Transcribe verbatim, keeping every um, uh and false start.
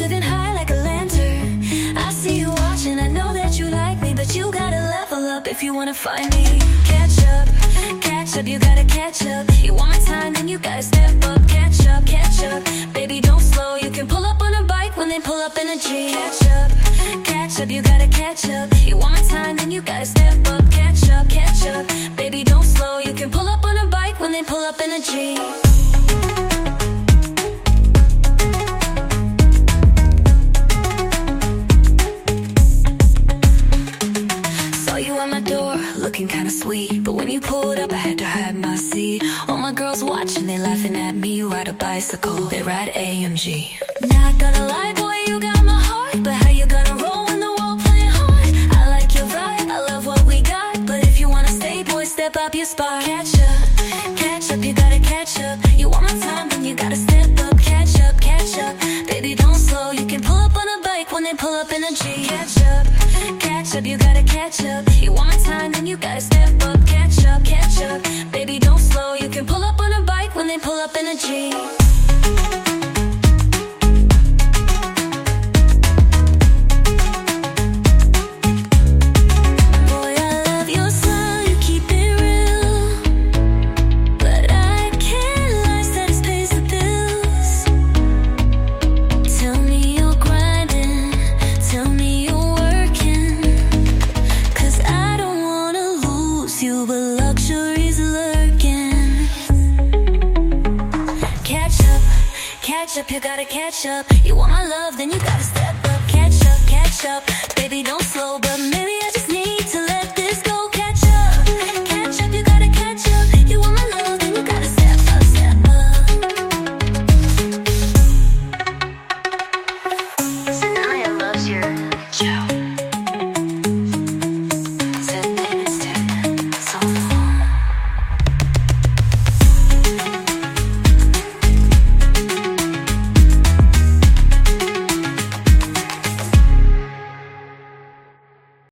living high like a lantern. I see you watching, I know that you like me, but you gotta level up if you wanna find me. Catch up, catch up, you gotta catch up. You want my time, then you gotta step up. Catch up, catch up, baby don't slow. You can pull up on a bike when they pull up in a G. Catch up, catch up, you gotta catch up. You want my time, then you gotta step up. Catch up, catch up, baby don't slow. You can pull up on a bike when they pull up in a G. Looking kinda sweet, but when you pulled up I had to hide my seat. All my girls watching, they laughing at me. You ride a bicycle, they ride A M G. Not gonna lie, boy, you got my heart, but how you gonna roll when the world playing hard? I like your vibe, I love what we got, but if you wanna stay, boy, step up your spot. Catch up, catch up, you gotta catch up. You want my time, then you gotta step up. Catch up, catch up, baby don't slow. You can pull up on a bike when they pull up in a G. Catch up, catch up, you gotta catch up. You want my time, then you gotta step up. Catch up, catch up, baby don't slow. You can pull up on a bike when they pull up in a G. Catch up, you gotta catch up. You want my love, then you gotta step up. Catch up, catch up, baby don't slow, but maybe